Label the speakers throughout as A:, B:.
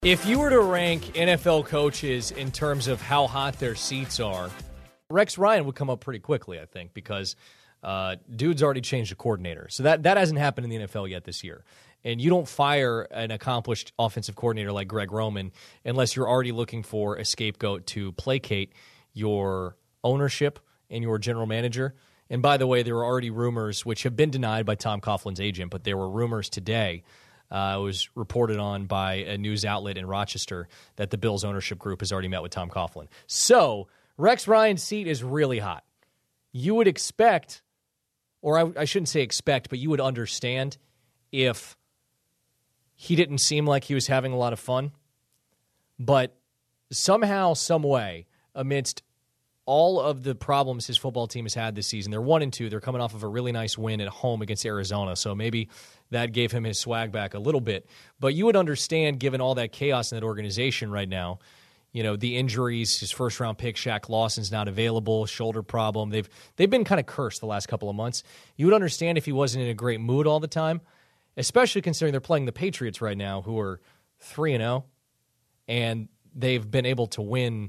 A: If you were to rank NFL coaches in terms of how hot their seats are, Rex Ryan would come up pretty quickly, I think, because dude's already changed the coordinator. So that hasn't happened in the NFL yet this year. And you don't fire an accomplished offensive coordinator like Greg Roman unless you're already looking for a scapegoat to placate your ownership and your general manager. And by the way, there were already rumors, which have been denied by Tom Coughlin's agent, but there were rumors today. It was reported on by a news outlet in Rochester that the Bills ownership group has already met with Tom Coughlin. So Rex Ryan's seat is really hot. You would expect, or I shouldn't say expect, but you would understand if he didn't seem like he was having a lot of fun. But somehow, some way, amidst all of the problems his football team has had this season, they're 1-2. They're coming off of a really nice win at home against Arizona, so maybe that gave him his swag back a little bit. But you would understand, given all that chaos in that organization right now, you know, the injuries, his first-round pick, Shaq Lawson's not available, shoulder problem. They've been kind of cursed the last couple of months. You would understand if he wasn't in a great mood all the time, especially considering they're playing the Patriots right now, who are 3-0, and they've been able to win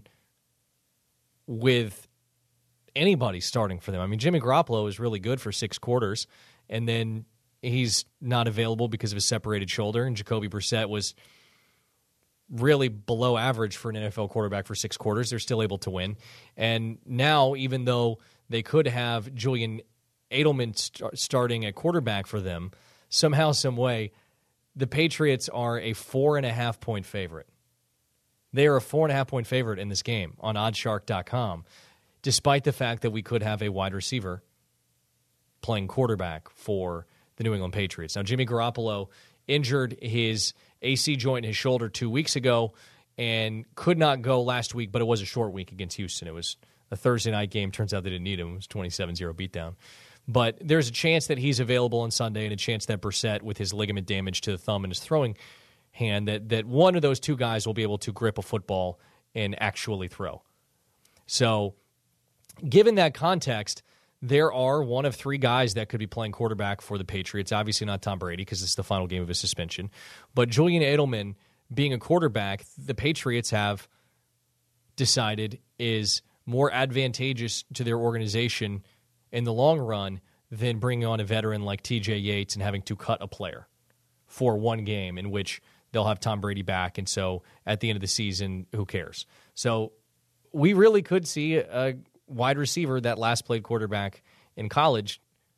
A: with anybody starting for them. I mean, Jimmy Garoppolo is really good for 6 quarters, and then he's not available because of his separated shoulder, and Jacoby Brissett was really below average for an NFL quarterback for 6 quarters. They're still able to win. And now, even though they could have Julian Edelman starting at quarterback for them, somehow, some way, the Patriots are a 4.5-point favorite. They are a 4.5-point favorite in this game on oddshark.com, despite the fact that we could have a wide receiver playing quarterback for the New England Patriots. Now, Jimmy Garoppolo injured his AC joint in his shoulder 2 weeks ago and could not go last week, but it was a short week against Houston. It was a Thursday night game. Turns out they didn't need him. It was 27-0 beatdown. But there's a chance that he's available on Sunday and a chance that Brissett, with his ligament damage to the thumb and his throwing hand, that one of those two guys will be able to grip a football and actually throw. So given that context, there are one of 3 guys that could be playing quarterback for the Patriots. Obviously not Tom Brady because it's the final game of his suspension. But Julian Edelman being a quarterback, the Patriots have decided is more advantageous to their organization in the long run than bringing on a veteran like T.J. Yates and having to cut a player for one game in which they'll have Tom Brady back. And so at the end of the season, who cares? So we really could see a wide receiver that last played quarterback in college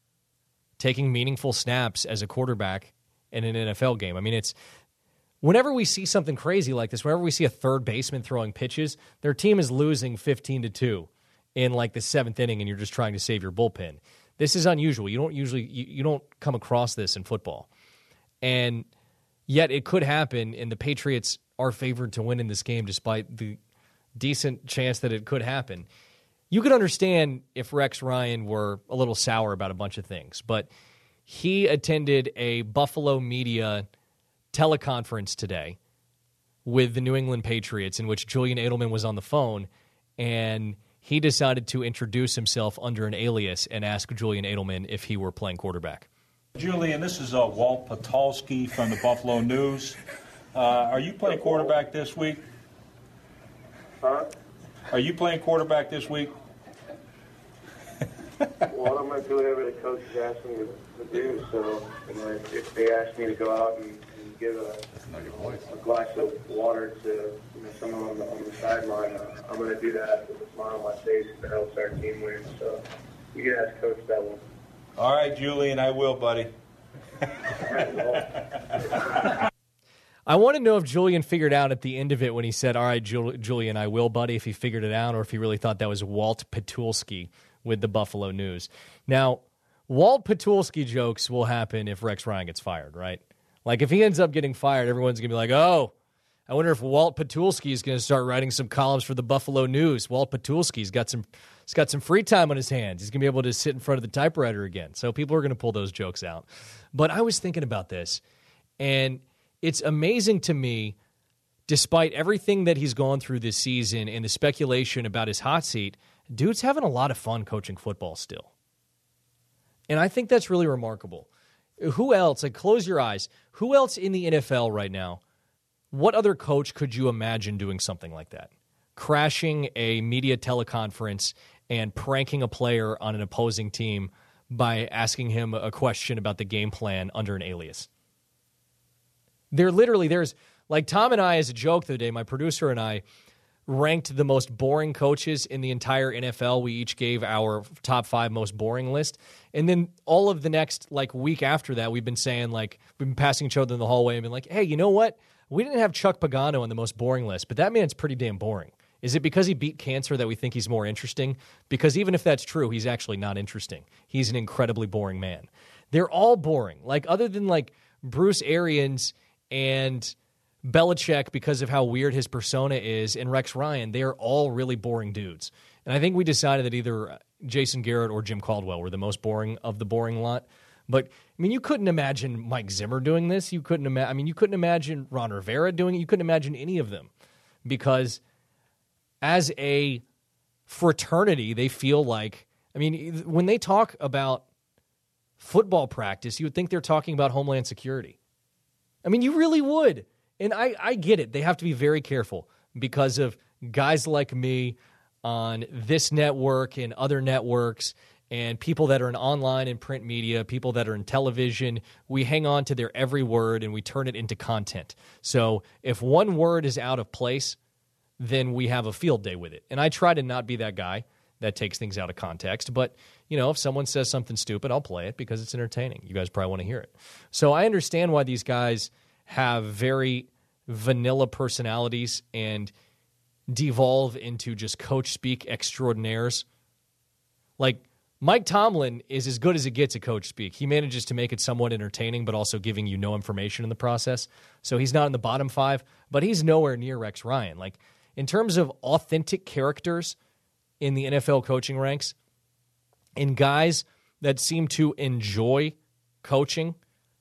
A: taking meaningful snaps as a quarterback in an NFL game. I mean, it's whenever we see something crazy like this, whenever we see a third baseman throwing pitches, their team is losing 15-2 in like the 7th inning, and you're just trying to save your bullpen. This is unusual. You don't come across this in football. And yet it could happen, and the Patriots are favored to win in this game despite the decent chance that it could happen. You could understand if Rex Ryan were a little sour about a bunch of things, but he attended a Buffalo media teleconference today with the New England Patriots in which Julian Edelman was on the phone, and he decided to introduce himself under an alias and ask Julian Edelman if he were playing quarterback.
B: Julian, this is Walt Patulski from the Buffalo News. Are you playing quarterback this week?
C: Huh?
B: Are you playing quarterback this week?
C: Well, I'm going to do whatever the coach is asking me to do. So, if they ask me to go out and give a glass of water to someone on the sideline, I'm going to do that with a smile on my face to help our team win. So, you can ask Coach that one.
B: All right, Julian, I will, buddy.
A: I want to know if Julian figured out at the end of it when he said, all right, Julian, I will, buddy, if he figured it out or if he really thought that was Walt Patulski with the Buffalo News. Now, Walt Patulski jokes will happen if Rex Ryan gets fired, right? Like, if he ends up getting fired, everyone's going to be like, oh, I wonder if Walt Patulski is going to start writing some columns for the Buffalo News. Walt Patulski's got some free time on his hands. He's going to be able to sit in front of the typewriter again. So people are going to pull those jokes out. But I was thinking about this, and it's amazing to me, despite everything that he's gone through this season and the speculation about his hot seat, dude's having a lot of fun coaching football still. And I think that's really remarkable. Who else, like, close your eyes, who else in the NFL right now what other coach could you imagine doing something like that? Crashing a media teleconference and pranking a player on an opposing team by asking him a question about the game plan under an alias. There's like Tom and I, as a joke the other day, my producer and I ranked the most boring coaches in the entire NFL. We each gave our top 5 most boring list. And then all of the next week after that, we've been saying we've been passing each other in the hallway and been like, hey, you know what? We didn't have Chuck Pagano on the most boring list, but that man's pretty damn boring. Is it because he beat cancer that we think he's more interesting? Because even if that's true, he's actually not interesting. He's an incredibly boring man. They're all boring. Other than Bruce Arians and Belichick, because of how weird his persona is, and Rex Ryan, they are all really boring dudes. And I think we decided that either Jason Garrett or Jim Caldwell were the most boring of the boring lot. But, you couldn't imagine Mike Zimmer doing this. You couldn't imagine Ron Rivera doing it. You couldn't imagine any of them. Because as a fraternity, they feel when they talk about football practice, you would think they're talking about Homeland Security. You really would. And I get it. They have to be very careful because of guys like me on this network and other networks and people that are in online and print media, people that are in television. We hang on to their every word and we turn it into content. So if one word is out of place, then we have a field day with it. And I try to not be that guy that takes things out of context. But, if someone says something stupid, I'll play it because it's entertaining. You guys probably want to hear it. So I understand why these guys have very vanilla personalities and devolve into just coach speak extraordinaires. Mike Tomlin is as good as it gets at coach speak. He manages to make it somewhat entertaining, but also giving you no information in the process. So he's not in the bottom 5, but he's nowhere near Rex Ryan. In terms of authentic characters in the NFL coaching ranks and guys that seem to enjoy coaching,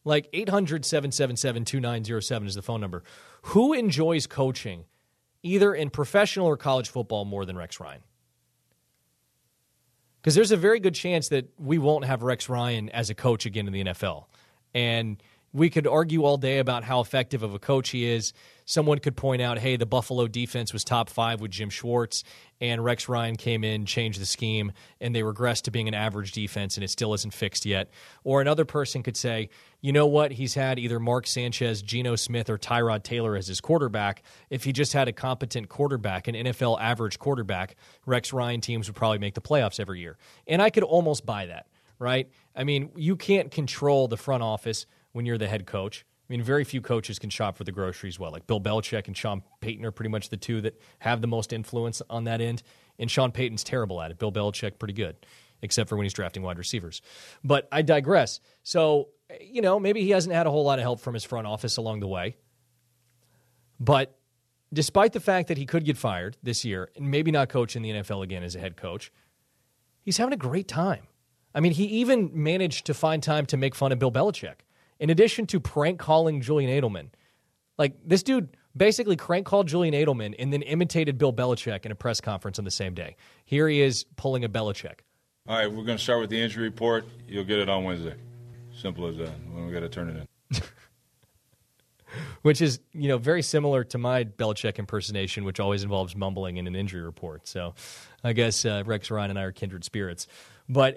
A: 800-777-2907 is the phone number. Who enjoys coaching either in professional or college football more than Rex Ryan? Because there's a very good chance that we won't have Rex Ryan as a coach again in the NFL. And we could argue all day about how effective of a coach he is. Someone could point out, hey, the Buffalo defense was top 5 with Jim Schwartz, and Rex Ryan came in, changed the scheme, and they regressed to being an average defense, and it still isn't fixed yet. Or another person could say, you know what, he's had either Mark Sanchez, Geno Smith, or Tyrod Taylor as his quarterback. If he just had a competent quarterback, an NFL average quarterback, Rex Ryan teams would probably make the playoffs every year. And I could almost buy that, right? You can't control the front office when you're the head coach. Very few coaches can shop for the groceries well. Bill Belichick and Sean Payton are pretty much the two that have the most influence on that end. And Sean Payton's terrible at it. Bill Belichick, pretty good, except for when he's drafting wide receivers. But I digress. So, maybe he hasn't had a whole lot of help from his front office along the way. But despite the fact that he could get fired this year and maybe not coach in the NFL again as a head coach, he's having a great time. He even managed to find time to make fun of Bill Belichick. In addition to prank calling Julian Edelman, this dude basically crank called Julian Edelman and then imitated Bill Belichick in a press conference on the same day. Here he is pulling a Belichick.
D: All right, we're going to start with the injury report. You'll get it on Wednesday. Simple as that. We got to turn it in.
A: Which is, very similar to my Belichick impersonation, which always involves mumbling in an injury report. So I guess Rex Ryan and I are kindred spirits. But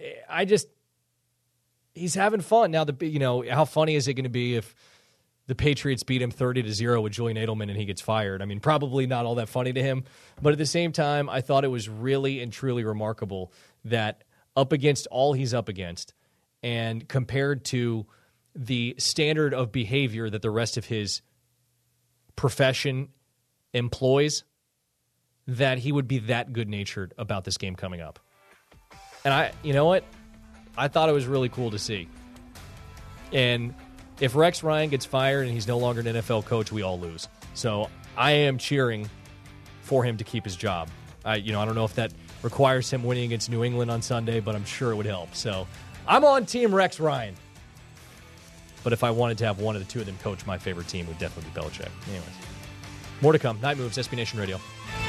A: he's having fun. Now, how funny is it going to be if the Patriots beat him 30-0 with Julian Edelman and he gets fired? Probably not all that funny to him. But at the same time, I thought it was really and truly remarkable that up against all he's up against and compared to the standard of behavior that the rest of his profession employs, that he would be that good-natured about this game coming up. And you know what? I thought it was really cool to see. And if Rex Ryan gets fired and he's no longer an NFL coach, we all lose. So I am cheering for him to keep his job. I don't know if that requires him winning against New England on Sunday, but I'm sure it would help. So I'm on Team Rex Ryan. But if I wanted to have one of the two of them coach my favorite team, it would definitely be Belichick. Anyways, more to come. Night Moves, SB Nation Radio.